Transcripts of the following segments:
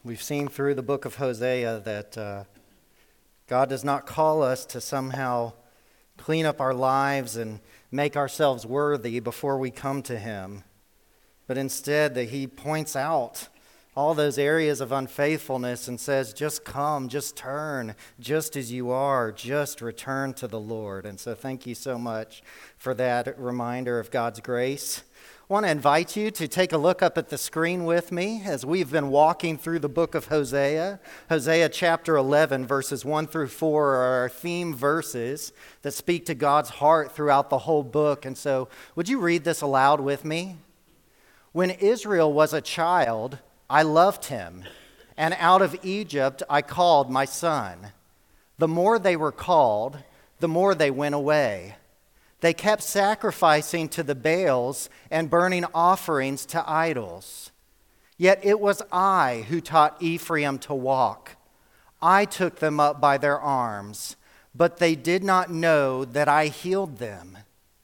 We've seen through the book of Hosea that God does not call us to somehow clean up our lives and make ourselves worthy before we come to Him, but instead that He points out all those areas of unfaithfulness and says, just come, just turn, just as you are, just return to the Lord. And so thank you so much for that reminder of God's grace. I want to invite you to take a look up at the screen with me as we've been walking through the book of Hosea. Hosea chapter 11, verses 1 through 4 are our theme verses that speak to God's heart throughout the whole book. And so would you read this aloud with me? When Israel was a child, I loved him, and out of Egypt I called my son. The more they were called, the more they went away. They kept sacrificing to the Baals and burning offerings to idols. Yet it was I who taught Ephraim to walk. I took them up by their arms, but they did not know that I healed them.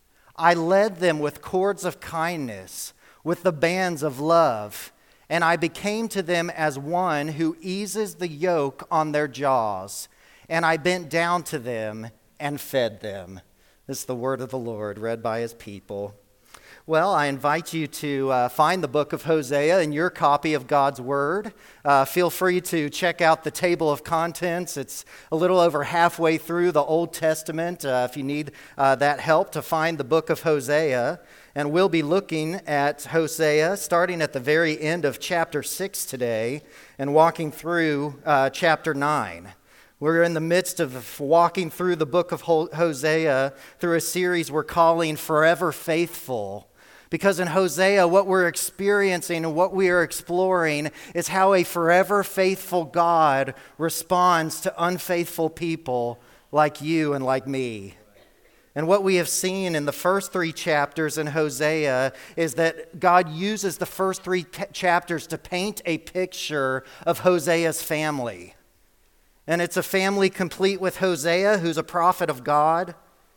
I led them with cords of kindness, with the bands of love, and I became to them as one who eases the yoke on their jaws, and I bent down to them and fed them. This is the word of the Lord, read by His people. Well, I invite you to find the book of Hosea in your copy of God's Word. Feel free to check out the table of contents. It's a little over halfway through the Old Testament if you need that help to find the book of Hosea. And we'll be looking at Hosea starting at the very end of chapter 6 today and walking through chapter 9. We're in the midst of walking through the book of Hosea through a series we're calling Forever Faithful. Because in Hosea, what we're experiencing and what we are exploring is how a forever faithful God responds to unfaithful people like you and like me. And what we have seen in the first 3 chapters in Hosea is that God uses the first 3 chapters to paint a picture of Hosea's family. And it's a family complete with Hosea, who's a prophet of God,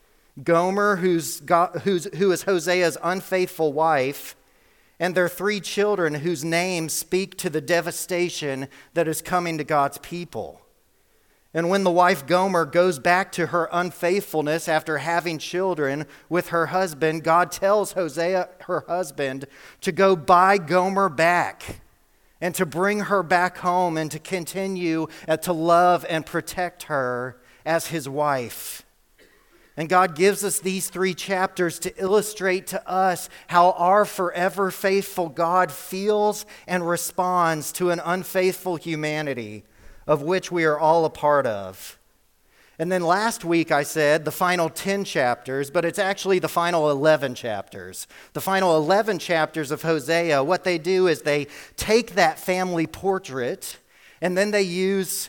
Gomer, who is Hosea's unfaithful wife, and their 3 children whose names speak to the devastation that is coming to God's people. And when the wife Gomer goes back to her unfaithfulness after having children with her husband, God tells Hosea, her husband, to go buy Gomer back and to bring her back home and to continue to love and protect her as his wife. And God gives us these 3 chapters to illustrate to us how our forever faithful God feels and responds to an unfaithful humanity, of which we are all a part of. And then last week I said the final 10 chapters, but it's actually the final 11 chapters. The final 11 chapters of Hosea, what they do is they take that family portrait and then they use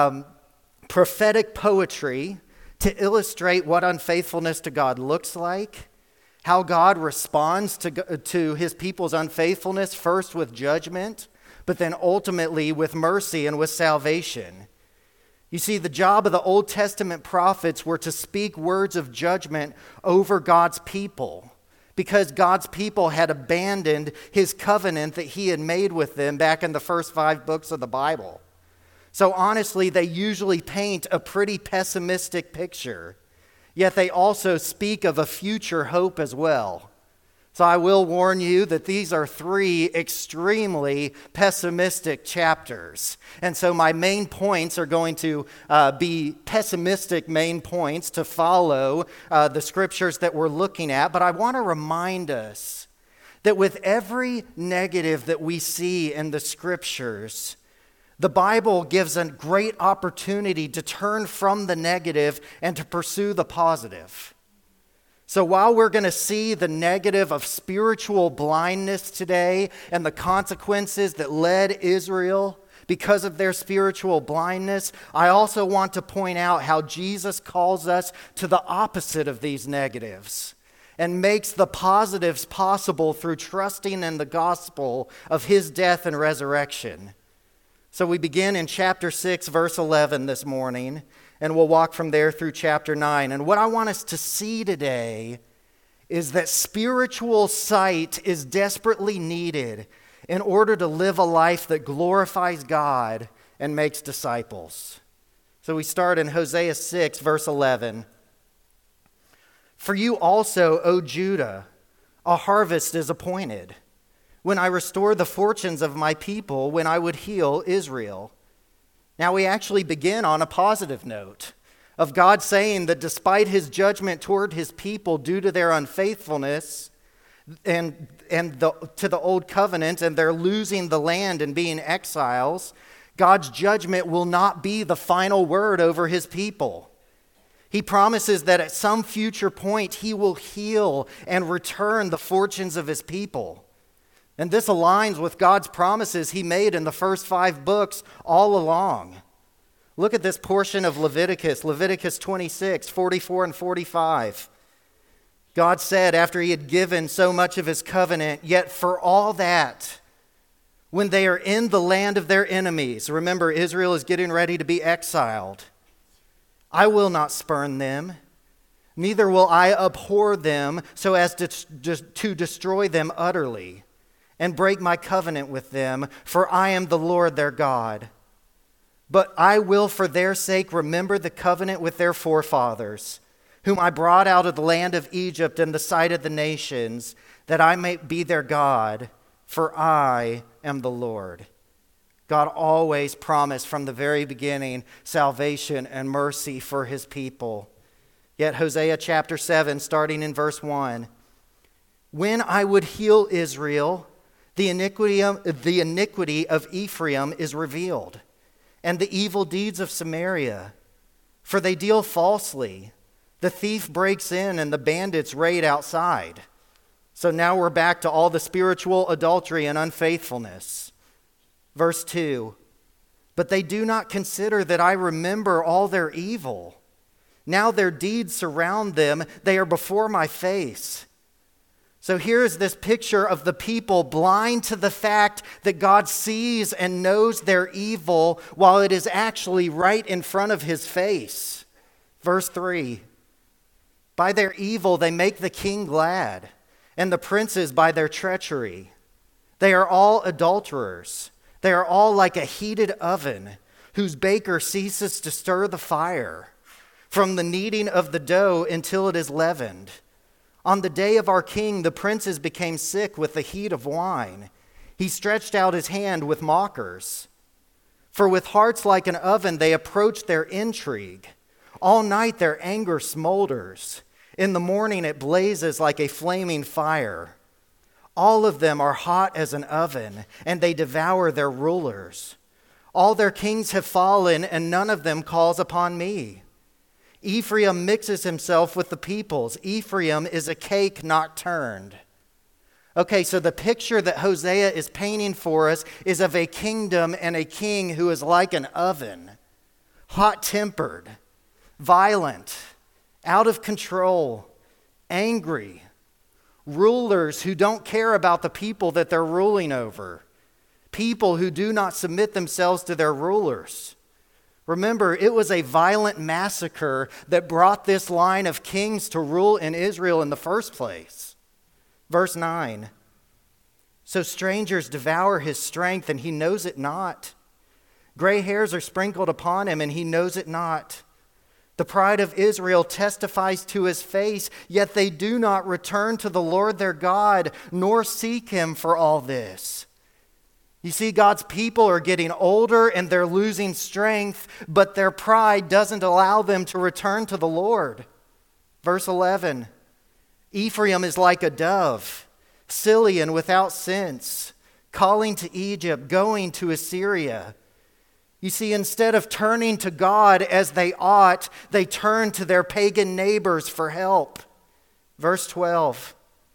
prophetic poetry to illustrate what unfaithfulness to God looks like, how God responds to His people's unfaithfulness, first with judgment, but then ultimately with mercy and with salvation. You see, the job of the Old Testament prophets were to speak words of judgment over God's people because God's people had abandoned His covenant that He had made with them back in the first 5 books of the Bible. So honestly, they usually paint a pretty pessimistic picture, yet they also speak of a future hope as well. So I will warn you that these are 3 extremely pessimistic chapters. And so my main points are going to be pessimistic main points to follow the scriptures that we're looking at. But I want to remind us that with every negative that we see in the scriptures, the Bible gives a great opportunity to turn from the negative and to pursue the positive. So while we're going to see the negative of spiritual blindness today and the consequences that led Israel because of their spiritual blindness, I also want to point out how Jesus calls us to the opposite of these negatives and makes the positives possible through trusting in the gospel of His death and resurrection. So we begin in chapter 6, verse 11 this morning, and we'll walk from there through chapter 9. And what I want us to see today is that spiritual sight is desperately needed in order to live a life that glorifies God and makes disciples. So we start in Hosea 6, verse 11. For you also, O Judah, a harvest is appointed, when I restore the fortunes of my people, when I would heal Israel. Now we actually begin on a positive note of God saying that despite his judgment toward his people due to their unfaithfulness and to the old covenant and their losing the land and being exiles, God's judgment will not be the final word over his people. He promises that at some future point he will heal and return the fortunes of his people. And this aligns with God's promises he made in the first 5 books all along. Look at this portion of Leviticus 26, 44 and 45. God said after he had given so much of his covenant, yet for all that, when they are in the land of their enemies, remember Israel is getting ready to be exiled, I will not spurn them, neither will I abhor them so as to destroy them utterly and break my covenant with them, for I am the Lord their God. But I will for their sake remember the covenant with their forefathers, whom I brought out of the land of Egypt in the sight of the nations, that I may be their God, for I am the Lord. God always promised from the very beginning salvation and mercy for his people. Yet Hosea chapter 7, starting in verse 1, when I would heal Israel, the iniquity of Ephraim is revealed, and the evil deeds of Samaria, for they deal falsely. The thief breaks in and the bandits raid outside. So now we're back to all the spiritual adultery and unfaithfulness. Verse 2, but they do not consider that I remember all their evil. Now their deeds surround them. They are before my face. So here is this picture of the people blind to the fact that God sees and knows their evil while it is actually right in front of his face. Verse 3, by their evil they make the king glad, and the princes by their treachery. They are all adulterers. They are all like a heated oven, whose baker ceases to stir the fire, from the kneading of the dough until it is leavened. On the day of our king, the princes became sick with the heat of wine. He stretched out his hand with mockers. For with hearts like an oven, they approach their intrigue. All night their anger smolders. In the morning it blazes like a flaming fire. All of them are hot as an oven, and they devour their rulers. All their kings have fallen, and none of them calls upon me. Ephraim mixes himself with the peoples. Ephraim is a cake not turned. Okay, so the picture that Hosea is painting for us is of a kingdom and a king who is like an oven, hot-tempered, violent, out of control, angry, rulers who don't care about the people that they're ruling over, people who do not submit themselves to their rulers. Remember, it was a violent massacre that brought this line of kings to rule in Israel in the first place. Verse 9, so strangers devour his strength, and he knows it not. Gray hairs are sprinkled upon him, and he knows it not. The pride of Israel testifies to his face, yet they do not return to the Lord their God, nor seek him for all this. You see, God's people are getting older and they're losing strength, but their pride doesn't allow them to return to the Lord. Verse 11, Ephraim is like a dove, silly and without sense, calling to Egypt, going to Assyria. You see, instead of turning to God as they ought, they turn to their pagan neighbors for help. Verse 12,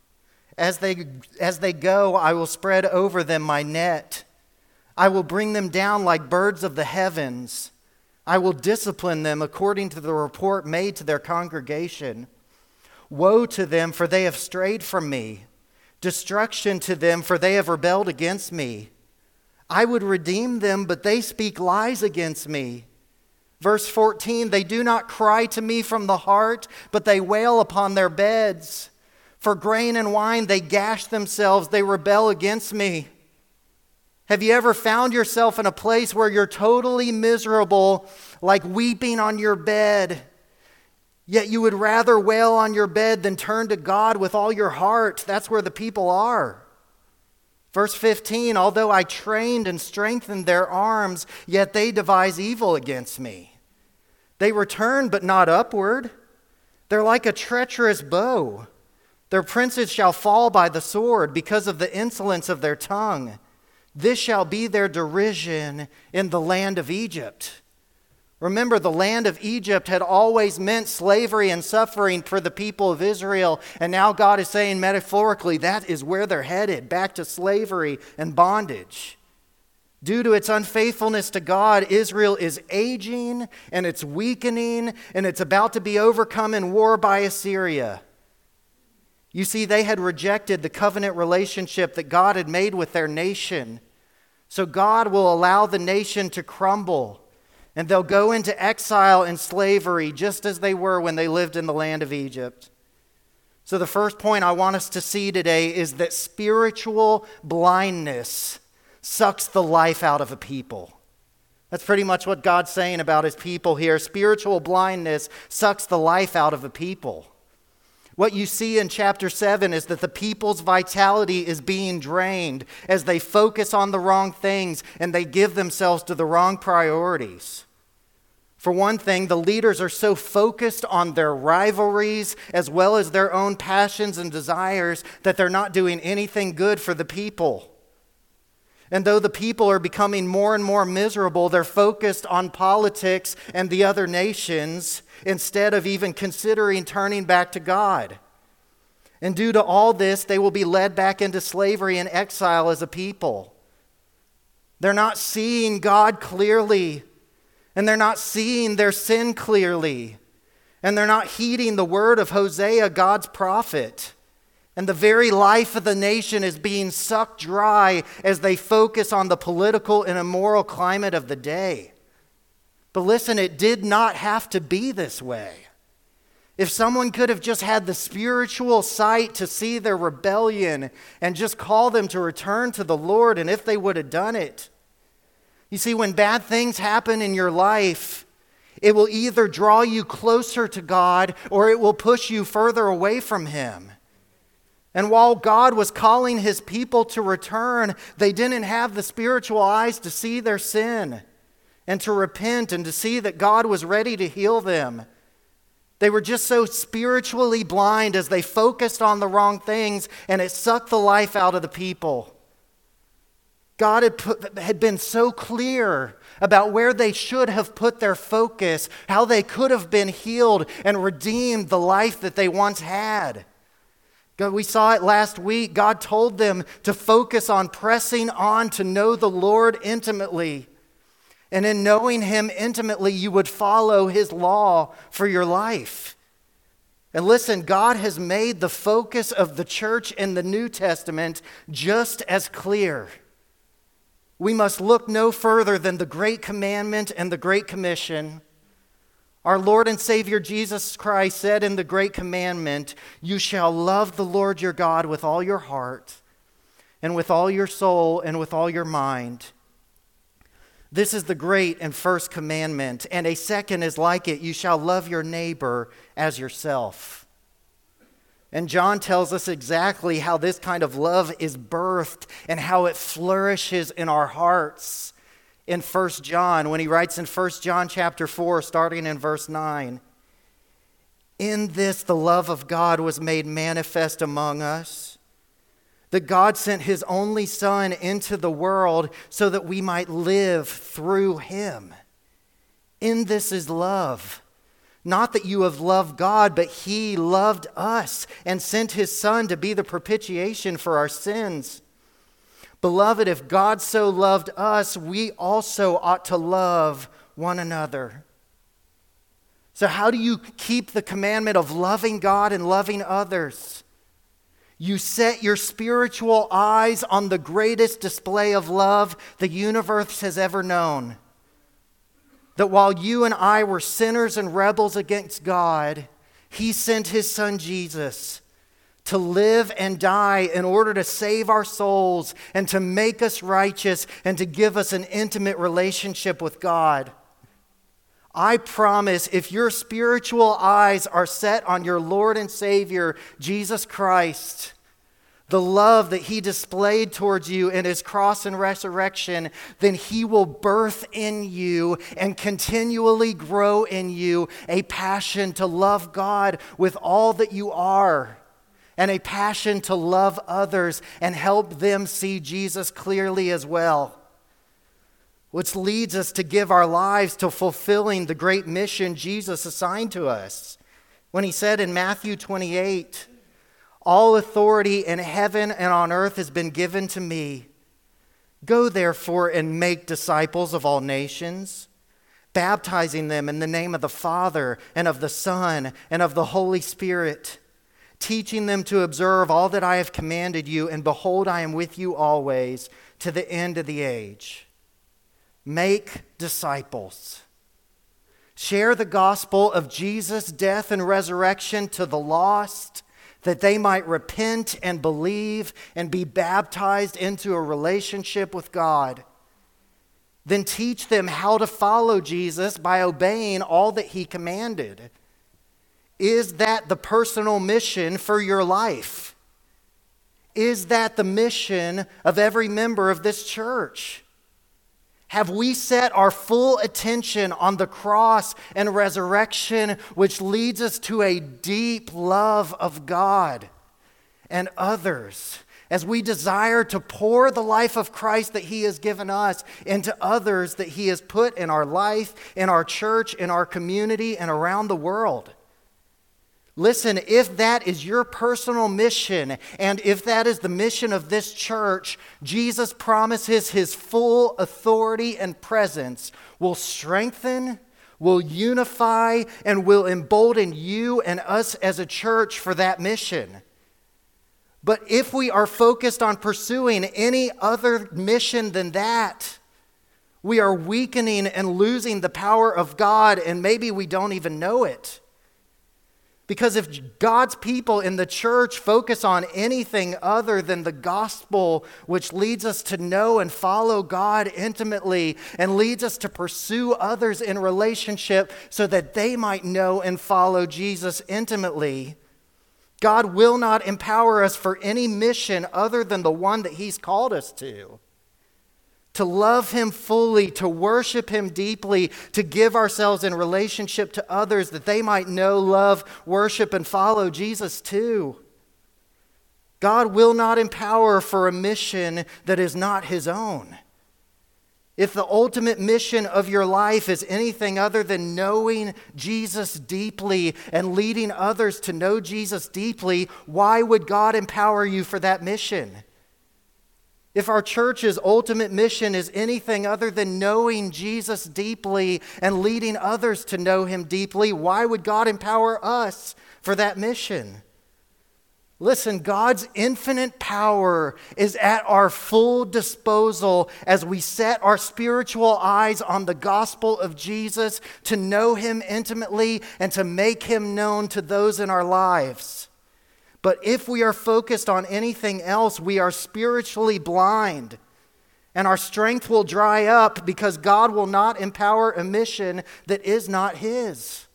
as they go, I will spread over them my net. I will bring them down like birds of the heavens. I will discipline them according to the report made to their congregation. Woe to them, for they have strayed from me. Destruction to them, for they have rebelled against me. I would redeem them, but they speak lies against me. Verse 14, they do not cry to me from the heart, but they wail upon their beds. For grain and wine they gash themselves, they rebel against me. Have you ever found yourself in a place where you're totally miserable, like weeping on your bed, yet you would rather wail on your bed than turn to God with all your heart? That's where the people are. Verse 15, although I trained and strengthened their arms, yet they devise evil against me. They return, but not upward. They're like a treacherous bow. Their princes shall fall by the sword because of the insolence of their tongue. This shall be their derision in the land of Egypt. Remember, the land of Egypt had always meant slavery and suffering for the people of Israel. And now God is saying metaphorically, that is where they're headed, back to slavery and bondage. Due to its unfaithfulness to God, Israel is aging and it's weakening and it's about to be overcome in war by Assyria. You see, they had rejected the covenant relationship that God had made with their nation. So God will allow the nation to crumble, and they'll go into exile and slavery just as they were when they lived in the land of Egypt. So the first point I want us to see today is that spiritual blindness sucks the life out of a people. That's pretty much what God's saying about his people here. Spiritual blindness sucks the life out of a people. What you see in chapter 7 is that the people's vitality is being drained as they focus on the wrong things and they give themselves to the wrong priorities. For one thing, the leaders are so focused on their rivalries as well as their own passions and desires that they're not doing anything good for the people. And though the people are becoming more and more miserable, they're focused on politics and the other nations instead of even considering turning back to God. And due to all this, they will be led back into slavery and exile as a people. They're not seeing God clearly, and they're not seeing their sin clearly, and they're not heeding the word of Hosea, God's prophet. And the very life of the nation is being sucked dry as they focus on the political and immoral climate of the day. But listen, it did not have to be this way. If someone could have just had the spiritual sight to see their rebellion and just call them to return to the Lord, and if they would have done it. You see, when bad things happen in your life, it will either draw you closer to God or it will push you further away from Him. And while God was calling His people to return, they didn't have the spiritual eyes to see their sin and to repent and to see that God was ready to heal them. They were just so spiritually blind as they focused on the wrong things, and it sucked the life out of the people. God had been so clear about where they should have put their focus, how they could have been healed and redeemed the life that they once had. We saw it last week. God told them to focus on pressing on to know the Lord intimately. And in knowing Him intimately, you would follow His law for your life. And listen, God has made the focus of the church in the New Testament just as clear. We must look no further than the Great Commandment and the Great Commission. Our Lord and Savior Jesus Christ said in the Great Commandment, "You shall love the Lord your God with all your heart and with all your soul and with all your mind." This is the great and first commandment, and a second is like it: you shall love your neighbor as yourself. And John tells us exactly how this kind of love is birthed and how it flourishes in our hearts in 1 John, when he writes in 1 John chapter 4, starting in verse 9. "In this the love of God was made manifest among us, that God sent His only Son into the world so that we might live through Him. In this is love. Not that you have loved God, but He loved us and sent His Son to be the propitiation for our sins. Beloved, if God so loved us, we also ought to love one another." So how do you keep the commandment of loving God and loving others? You set your spiritual eyes on the greatest display of love the universe has ever known. That while you and I were sinners and rebels against God, He sent His Son Jesus to live and die in order to save our souls and to make us righteous and to give us an intimate relationship with God. I promise, if your spiritual eyes are set on your Lord and Savior, Jesus Christ, the love that he displayed towards you in his cross and resurrection, then he will birth in you and continually grow in you a passion to love God with all that you are, and a passion to love others and help them see Jesus clearly as well. Which leads us to give our lives to fulfilling the great mission Jesus assigned to us. When he said in Matthew 28, "All authority in heaven and on earth has been given to me. Go therefore and make disciples of all nations, baptizing them in the name of the Father and of the Son and of the Holy Spirit, teaching them to observe all that I have commanded you, and behold, I am with you always to the end of the age." Make disciples. Share the gospel of Jesus' death and resurrection to the lost, that they might repent and believe and be baptized into a relationship with God. Then teach them how to follow Jesus by obeying all that he commanded. Is that the personal mission for your life? Is that the mission of every member of this church? Have we set our full attention on the cross and resurrection, which leads us to a deep love of God and others, as we desire to pour the life of Christ that he has given us into others that he has put in our life, in our church, in our community, and around the world? Listen, if that is your personal mission, and if that is the mission of this church, Jesus promises his full authority and presence will strengthen, will unify, and will embolden you and us as a church for that mission. But if we are focused on pursuing any other mission than that, we are weakening and losing the power of God, and maybe we don't even know it. Because if God's people in the church focus on anything other than the gospel, which leads us to know and follow God intimately and leads us to pursue others in relationship so that they might know and follow Jesus intimately, God will not empower us for any mission other than the one that he's called us to. To love him fully, to worship him deeply, to give ourselves in relationship to others that they might know, love, worship, and follow Jesus too. God will not empower for a mission that is not his own. If the ultimate mission of your life is anything other than knowing Jesus deeply and leading others to know Jesus deeply, why would God empower you for that mission? If our church's ultimate mission is anything other than knowing Jesus deeply and leading others to know him deeply, why would God empower us for that mission? Listen, God's infinite power is at our full disposal as we set our spiritual eyes on the gospel of Jesus to know him intimately and to make him known to those in our lives. But if we are focused on anything else, we are spiritually blind, and our strength will dry up because God will not empower a mission that is not his.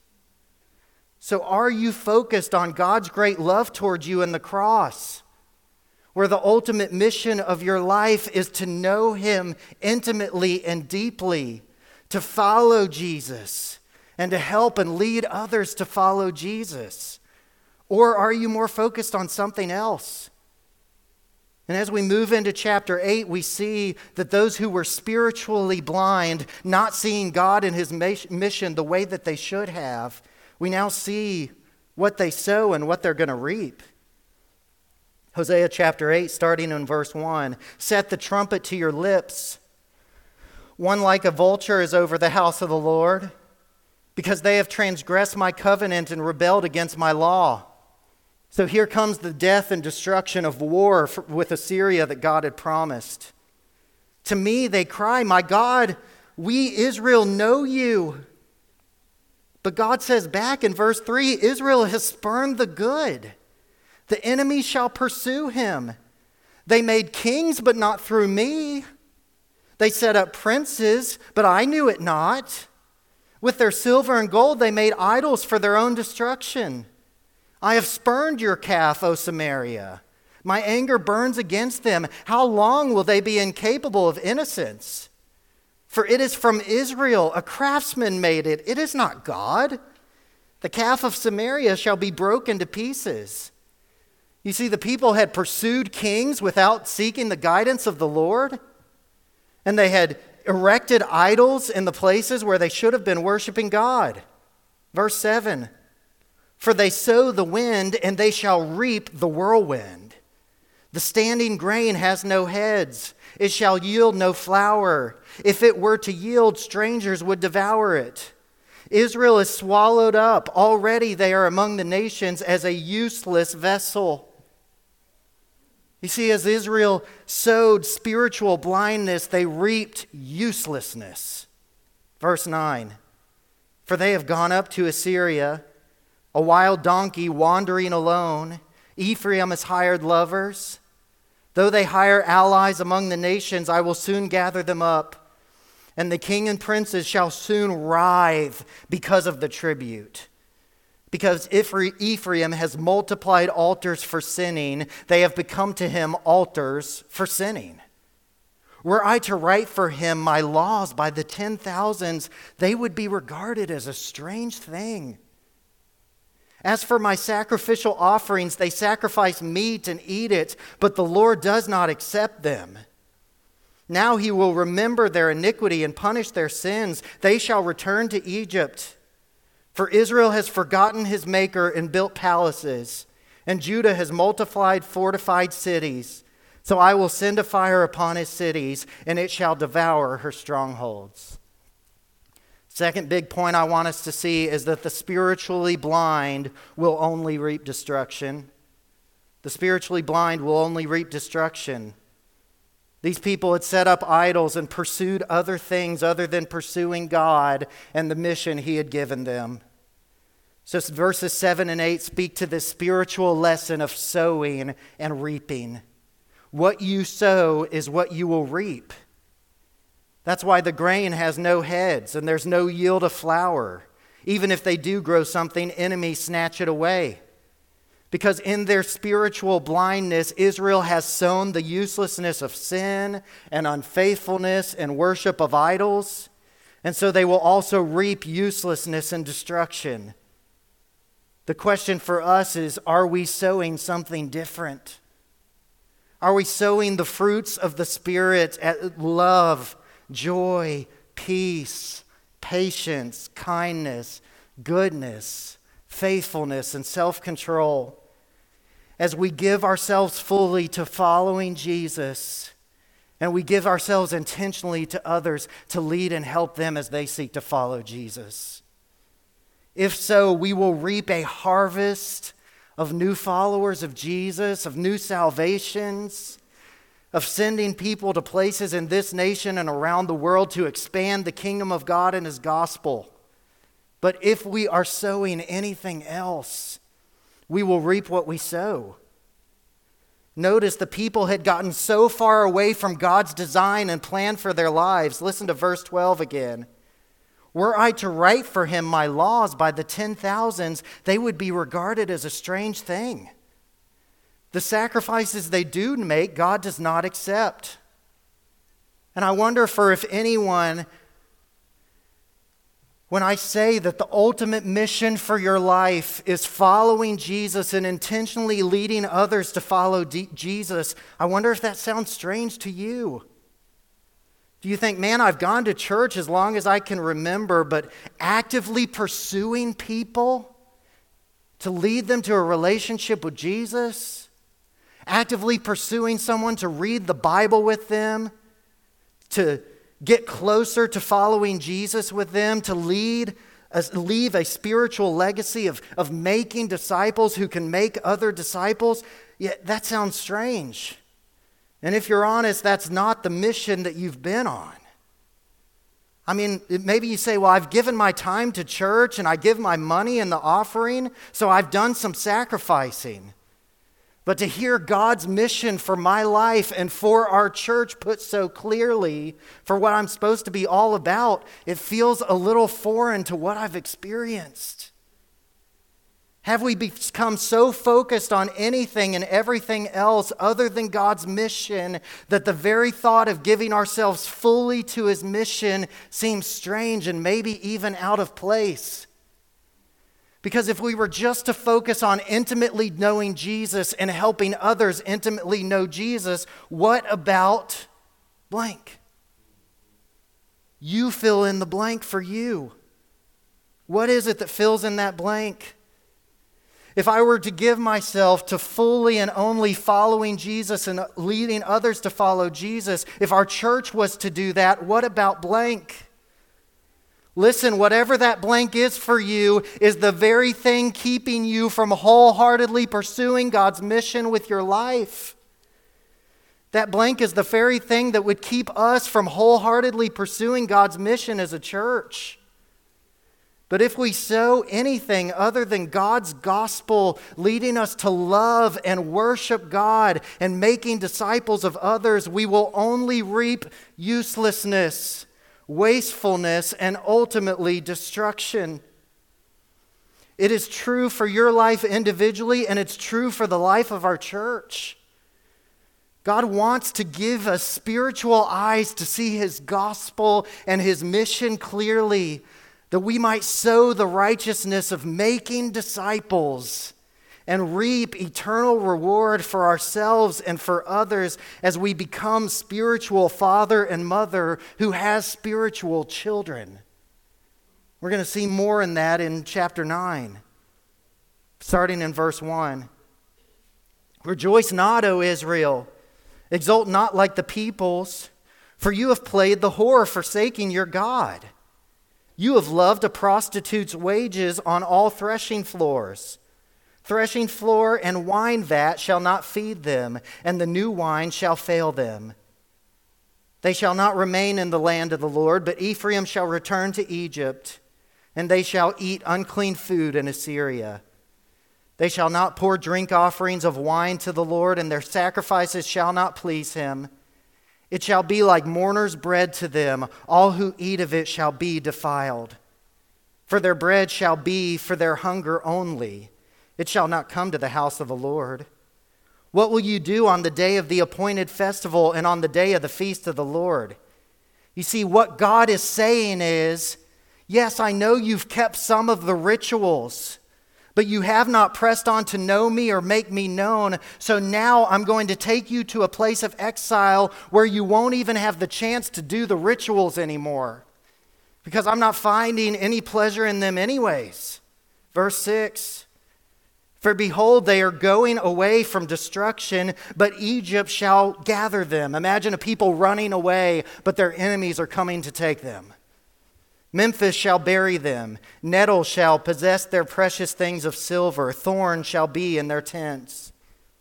So are you focused on God's great love towards you in the cross, where the ultimate mission of your life is to know him intimately and deeply, to follow Jesus, and to help and lead others to follow Jesus? Or are you more focused on something else? And as we move into chapter 8, we see that those who were spiritually blind, not seeing God and his mission the way that they should have, we now see what they sow and what they're going to reap. Hosea chapter 8, starting in verse 1, "Set the trumpet to your lips. One like a vulture is over the house of the Lord, because they have transgressed my covenant and rebelled against my law." So here comes the death and destruction of war with Assyria that God had promised. "To me they cry, 'My God, we Israel know you.'" But God says back in verse 3, Israel has spurned the good. The enemy shall pursue him. They made kings, but not through me. They set up princes, but I knew it not. With their silver and gold they made idols for their own destruction. I have spurned your calf, O Samaria. My anger burns against them. How long will they be incapable of innocence? For it is from Israel, a craftsman made it. It is not God. The calf of Samaria shall be broken to pieces. You see, the people had pursued kings without seeking the guidance of the Lord, and they had erected idols in the places where they should have been worshiping God. Verse 7, for they sow the wind, and they shall reap the whirlwind. The standing grain has no heads. It shall yield no flour. If it were to yield, strangers would devour it. Israel is swallowed up. Already they are among the nations as a useless vessel. You see, as Israel sowed spiritual blindness, they reaped uselessness. Verse 9, for they have gone up to Assyria, a wild donkey wandering alone. Ephraim has hired lovers. Though they hire allies among the nations, I will soon gather them up. And the king and princes shall soon writhe because of the tribute. Because Ephraim has multiplied altars for sinning, they have become to him altars for sinning. Were I to write for him my laws by the 10,000s, they would be regarded as a strange thing. As for my sacrificial offerings, they sacrifice meat and eat it, but the Lord does not accept them. Now he will remember their iniquity and punish their sins. They shall return to Egypt. For Israel has forgotten his maker and built palaces, and Judah has multiplied fortified cities. So I will send a fire upon his cities, and it shall devour her strongholds. Second big point I want us to see is that the spiritually blind will only reap destruction. The spiritually blind will only reap destruction. These people had set up idols and pursued other things other than pursuing God and the mission he had given them. So verses 7 and 8 speak to this spiritual lesson of sowing and reaping. What you sow is what you will reap. That's why the grain has no heads and there's no yield of flour. Even if they do grow something, enemies snatch it away. Because in their spiritual blindness, Israel has sown the uselessness of sin and unfaithfulness and worship of idols. And so they will also reap uselessness and destruction. The question for us is, are we sowing something different? Are we sowing the fruits of the Spirit at love, joy, peace, patience, kindness, goodness, faithfulness, and self-control? As we give ourselves fully to following Jesus, and we give ourselves intentionally to others to lead and help them as they seek to follow Jesus. If so, we will reap a harvest of new followers of Jesus, of new salvations, of sending people to places in this nation and around the world to expand the kingdom of God and his gospel. But if we are sowing anything else, we will reap what we sow. Notice the people had gotten so far away from God's design and plan for their lives. Listen to verse 12 again. Were I to write for him my laws by the 10,000s, they would be regarded as a strange thing. The sacrifices they do make, God does not accept. And I wonder if anyone, when I say that the ultimate mission for your life is following Jesus and intentionally leading others to follow Jesus, I wonder if that sounds strange to you. Do you think, man, I've gone to church as long as I can remember, but actively pursuing people to lead them to a relationship with Jesus? Actively pursuing someone to read the Bible with them, to get closer to following Jesus with them, to leave a spiritual legacy of making disciples who can make other disciples? Yeah, that sounds strange. And if you're honest, that's not the mission that you've been on. I mean, maybe you say, well, I've given my time to church and I give my money in the offering, so I've done some sacrificing. But to hear God's mission for my life and for our church put so clearly for what I'm supposed to be all about, it feels a little foreign to what I've experienced. Have we become so focused on anything and everything else other than God's mission that the very thought of giving ourselves fully to His mission seems strange and maybe even out of place? Because if we were just to focus on intimately knowing Jesus and helping others intimately know Jesus, what about blank? You fill in the blank for you. What is it that fills in that blank? If I were to give myself to fully and only following Jesus and leading others to follow Jesus, if our church was to do that, what about blank? Listen, whatever that blank is for you is the very thing keeping you from wholeheartedly pursuing God's mission with your life. That blank is the very thing that would keep us from wholeheartedly pursuing God's mission as a church. But if we sow anything other than God's gospel leading us to love and worship God and making disciples of others, we will only reap uselessness, wastefulness, and ultimately destruction. It is true for your life individually, and it's true for the life of our church. God wants to give us spiritual eyes to see His gospel and His mission clearly, that we might sow the righteousness of making disciples and reap eternal reward for ourselves and for others as we become spiritual father and mother who has spiritual children. We're going to see more in that in chapter 9, starting in verse 1. Rejoice not, O Israel, exult not like the peoples, for you have played the whore, forsaking your God. You have loved a prostitute's wages on all threshing floors. Threshing floor and wine vat shall not feed them, and the new wine shall fail them. They shall not remain in the land of the Lord, but Ephraim shall return to Egypt, and they shall eat unclean food in Assyria. They shall not pour drink offerings of wine to the Lord, and their sacrifices shall not please Him. It shall be like mourners' bread to them. All who eat of it shall be defiled. For their bread shall be for their hunger only. It shall not come to the house of the Lord. What will you do on the day of the appointed festival and on the day of the feast of the Lord? You see, what God is saying is, yes, I know you've kept some of the rituals, but you have not pressed on to know me or make me known. So now I'm going to take you to a place of exile where you won't even have the chance to do the rituals anymore, because I'm not finding any pleasure in them anyways. Verse 6. For behold, they are going away from destruction, but Egypt shall gather them. Imagine a people running away, but their enemies are coming to take them. Memphis shall bury them. Nettle shall possess their precious things of silver. Thorn shall be in their tents.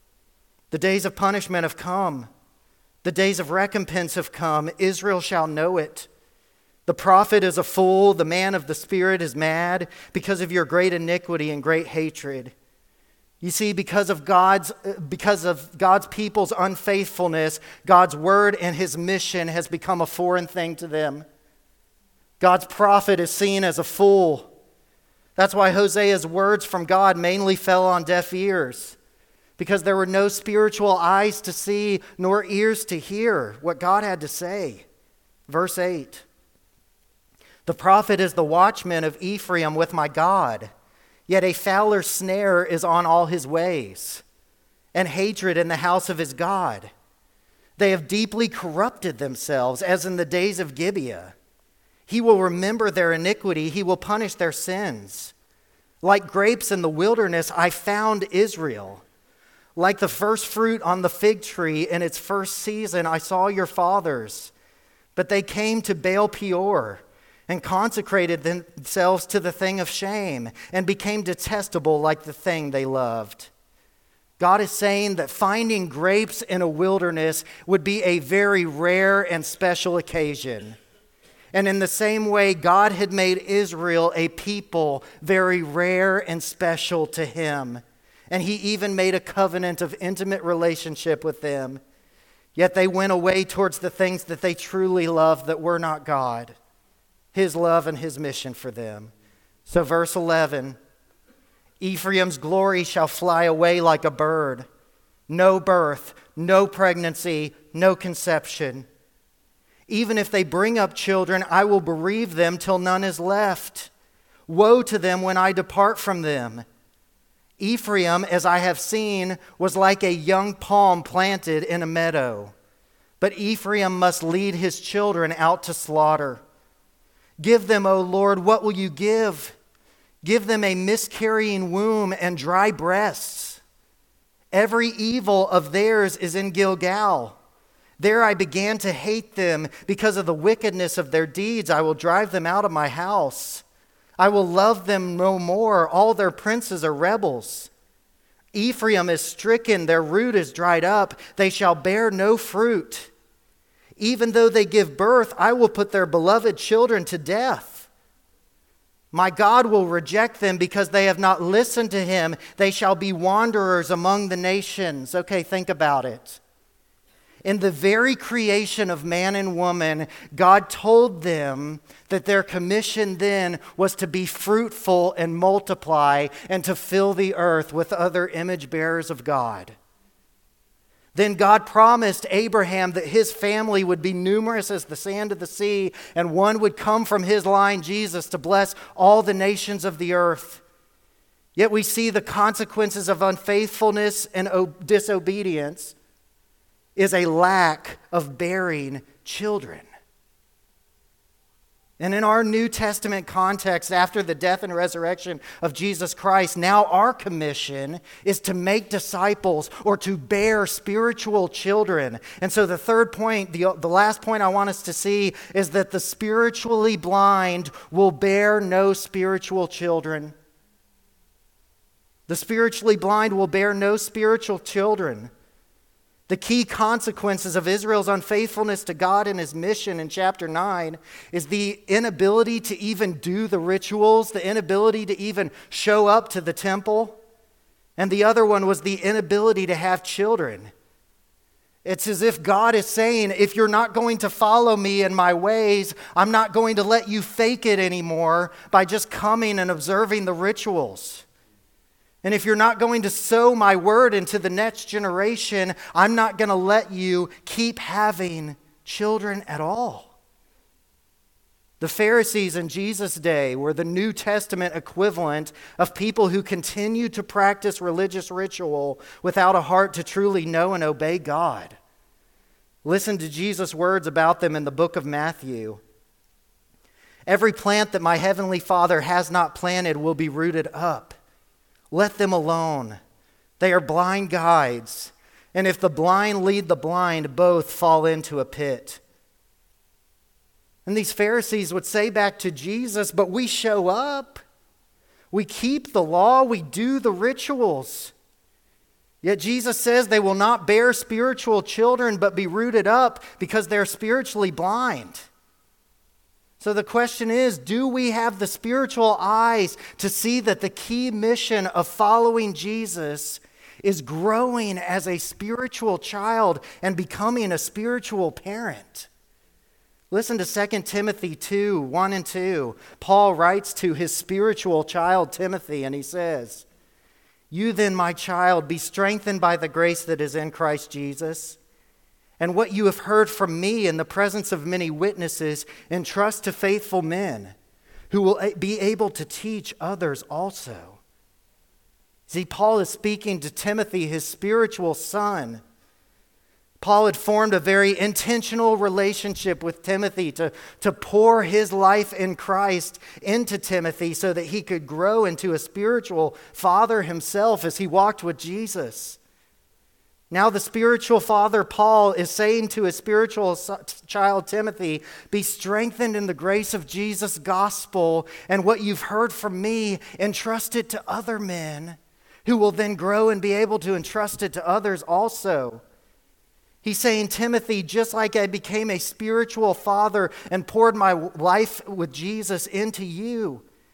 The days of punishment have come. The days of recompense have come. Israel shall know it. The prophet is a fool. The man of the Spirit is mad because of your great iniquity and great hatred. You see, because of God's people's unfaithfulness, God's word and His mission has become a foreign thing to them. God's prophet is seen as a fool. That's why Hosea's words from God mainly fell on deaf ears, because there were no spiritual eyes to see nor ears to hear what God had to say. Verse 8. The prophet is the watchman of Ephraim with my God. Yet a fowler snare is on all his ways, and hatred in the house of his God. They have deeply corrupted themselves, as in the days of Gibeah. He will remember their iniquity, He will punish their sins. Like grapes in the wilderness, I found Israel. Like the first fruit on the fig tree in its first season, I saw your fathers. But they came to Baal Peor and consecrated themselves to the thing of shame, and became detestable like the thing they loved. God is saying that finding grapes in a wilderness would be a very rare and special occasion. And in the same way, God had made Israel a people very rare and special to Him. and he even made a covenant of intimate relationship with them. Yet they went away towards the things that they truly loved that were not God, his love and his mission for them. So verse 11, Ephraim's glory shall fly away like a bird. No birth, no pregnancy, no conception. Even if they bring up children, I will bereave them till none is left. Woe to them when I depart from them. Ephraim, as I have seen, was like a young palm planted in a meadow. But Ephraim must lead his children out to slaughter. Give them, O Lord, what will you give? Give them a miscarrying womb and dry breasts. Every evil of theirs is in Gilgal. There I began to hate them because of the wickedness of their deeds. I will drive them out of my house. I will love them no more. All their princes are rebels. Ephraim is stricken, their root is dried up. They shall bear no fruit. Even though they give birth, I will put their beloved children to death. My God will reject them because they have not listened to him. They shall be wanderers among the nations. Okay, think about it. In the very creation of man and woman, God told them that their commission then was to be fruitful and multiply and to fill the earth with other image bearers of God. Then God promised Abraham that his family would be numerous as the sand of the sea, and one would come from his line, Jesus, to bless all the nations of the earth. Yet we see the consequences of unfaithfulness and disobedience is a lack of bearing children. And in our New Testament context, after the death and resurrection of Jesus Christ, now our commission is to make disciples or to bear spiritual children. And so the third point, the last point I want us to see is that the spiritually blind will bear no spiritual children. The spiritually blind will bear no spiritual children. The key consequences of Israel's unfaithfulness to God and his mission in chapter 9 is the inability to even do the rituals, the inability to even show up to the temple. And the other one was the inability to have children. It's as if God is saying, if you're not going to follow me in my ways, I'm not going to let you fake it anymore by just coming and observing the rituals. And if you're not going to sow my word into the next generation, I'm not going to let you keep having children at all. The Pharisees in Jesus' day were the New Testament equivalent of people who continued to practice religious ritual without a heart to truly know and obey God. Listen to Jesus' words about them in the book of Matthew. Every plant that my heavenly Father has not planted will be rooted up. Let them alone. They are blind guides. And if the blind lead the blind, both fall into a pit. And these Pharisees would say back to Jesus, but we show up. We keep the law. We do the rituals. Yet Jesus says they will not bear spiritual children, but be rooted up because they're spiritually blind. So the question is, do we have the spiritual eyes to see that the key mission of following Jesus is growing as a spiritual child and becoming a spiritual parent? Listen to 2 Timothy 2, 1 and 2. Paul writes to his spiritual child Timothy, and he says, "You then, my child, be strengthened by the grace that is in Christ Jesus. And what you have heard from me in the presence of many witnesses, entrust to faithful men who will be able to teach others also." See, Paul is speaking to Timothy, his spiritual son. Paul had formed a very intentional relationship with Timothy to pour his life in Christ into Timothy so that he could grow into a spiritual father himself as he walked with Jesus. Now the spiritual father, Paul, is saying to his spiritual child, Timothy, be strengthened in the grace of Jesus' gospel, and what you've heard from me, entrust it to other men who will then grow and be able to entrust it to others also. He's saying, Timothy, just like I became a spiritual father and poured my life with Jesus into you,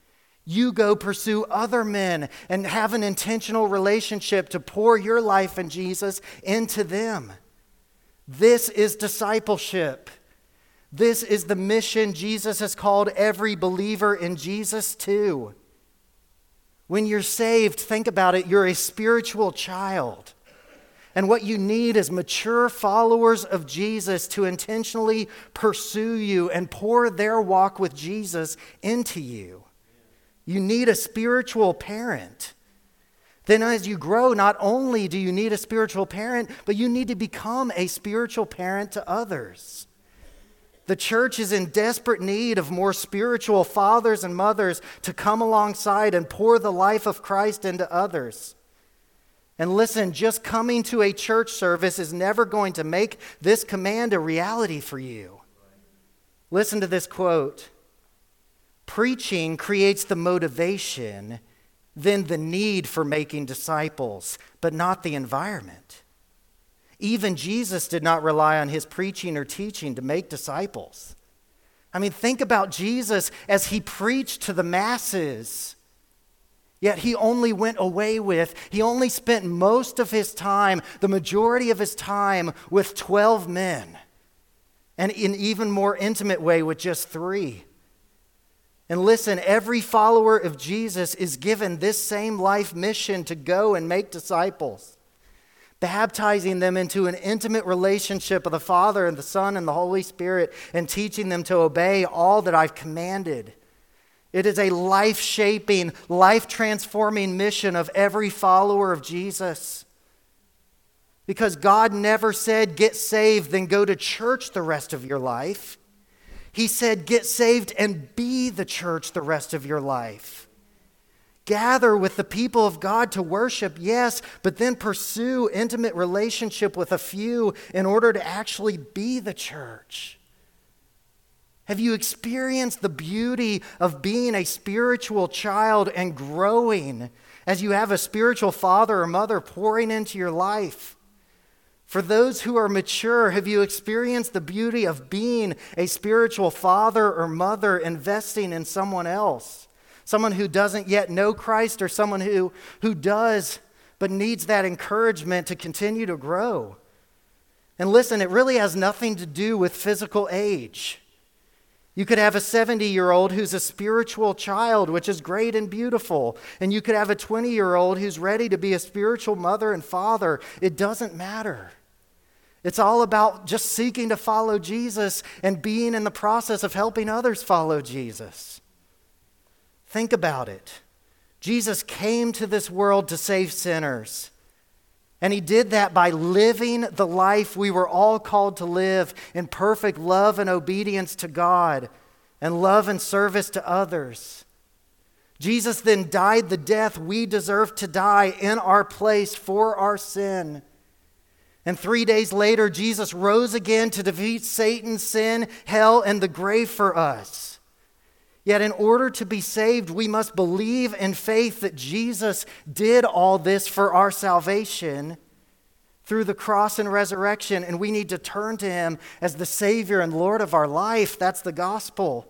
You go pursue other men and have an intentional relationship to pour your life in Jesus into them. This is discipleship. This is the mission Jesus has called every believer in Jesus to. When you're saved, think about it, you're a spiritual child. And what you need is mature followers of Jesus to intentionally pursue you and pour their walk with Jesus into you. You need a spiritual parent. Then as you grow, not only do you need a spiritual parent, but you need to become a spiritual parent to others. The church is in desperate need of more spiritual fathers and mothers to come alongside and pour the life of Christ into others. And listen, just coming to a church service is never going to make this command a reality for you. Listen to this quote. Preaching creates the motivation, then the need for making disciples, but not the environment. Even Jesus did not rely on his preaching or teaching to make disciples. I mean, think about Jesus as he preached to the masses. Yet he only spent most of his time, the majority of his time, with 12 men. And in even more intimate way with just 3. And listen, every follower of Jesus is given this same life mission to go and make disciples, baptizing them into an intimate relationship with the Father and the Son and the Holy Spirit, and teaching them to obey all that I've commanded. It is a life-shaping, life-transforming mission of every follower of Jesus. Because God never said, get saved, then go to church the rest of your life. He said, get saved and be the church the rest of your life. Gather with the people of God to worship, yes, but then pursue intimate relationship with a few in order to actually be the church. Have you experienced the beauty of being a spiritual child and growing as you have a spiritual father or mother pouring into your life? For those who are mature, have you experienced the beauty of being a spiritual father or mother investing in someone else? Someone who doesn't yet know Christ, or someone who does but needs that encouragement to continue to grow. And listen, it really has nothing to do with physical age. You could have a 70-year-old who's a spiritual child, which is great and beautiful. And you could have a 20-year-old who's ready to be a spiritual mother and father. It doesn't matter. It's all about just seeking to follow Jesus and being in the process of helping others follow Jesus. Think about it. Jesus came to this world to save sinners. And he did that by living the life we were all called to live in perfect love and obedience to God and love and service to others. Jesus then died the death we deserve to die in our place for our sin. And 3 days later, Jesus rose again to defeat Satan, sin, hell, and the grave for us. Yet in order to be saved, we must believe in faith that Jesus did all this for our salvation through the cross and resurrection, and we need to turn to him as the Savior and Lord of our life. That's the gospel.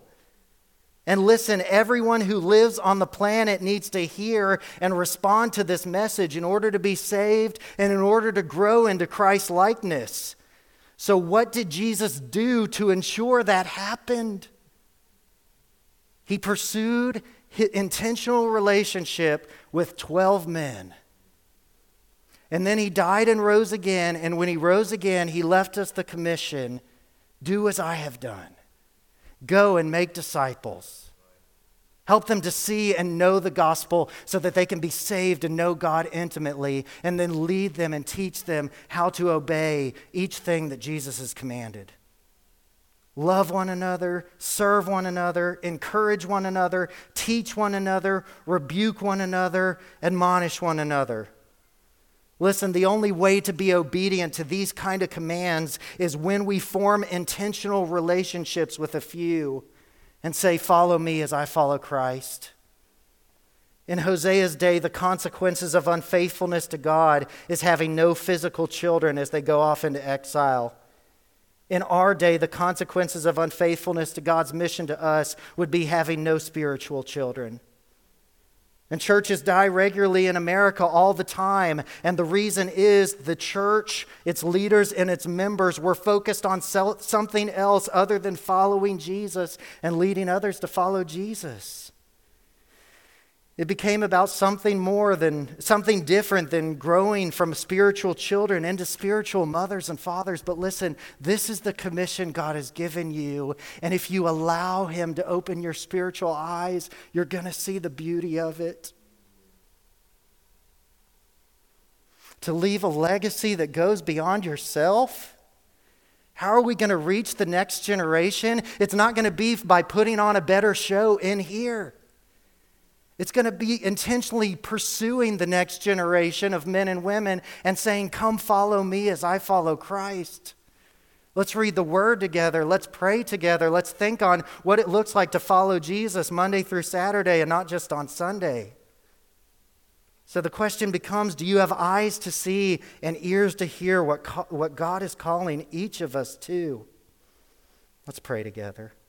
And listen, everyone who lives on the planet needs to hear and respond to this message in order to be saved and in order to grow into Christ's likeness. So what did Jesus do to ensure that happened? He pursued his intentional relationship with 12 men. And then he died and rose again. And when he rose again, he left us the commission, do as I have done. Go and make disciples. Help them to see and know the gospel so that they can be saved and know God intimately, and then lead them and teach them how to obey each thing that Jesus has commanded. Love one another, serve one another, encourage one another, teach one another, rebuke one another, admonish one another. Listen, the only way to be obedient to these kind of commands is when we form intentional relationships with a few and say, follow me as I follow Christ. In Hosea's day, the consequences of unfaithfulness to God is having no physical children as they go off into exile. In our day, the consequences of unfaithfulness to God's mission to us would be having no spiritual children. And churches die regularly in America all the time. And the reason is the church, its leaders, and its members were focused on something else other than following Jesus and leading others to follow Jesus. It became about something different than growing from spiritual children into spiritual mothers and fathers. But listen, this is the commission God has given you. And if you allow Him to open your spiritual eyes, you're going to see the beauty of it. To leave a legacy that goes beyond yourself. How are we going to reach the next generation? It's not going to be by putting on a better show in here. It's going to be intentionally pursuing the next generation of men and women and saying, come follow me as I follow Christ. Let's read the Word together. Let's pray together. Let's think on what it looks like to follow Jesus Monday through Saturday and not just on Sunday. So the question becomes, do you have eyes to see and ears to hear what God is calling each of us to? Let's pray together.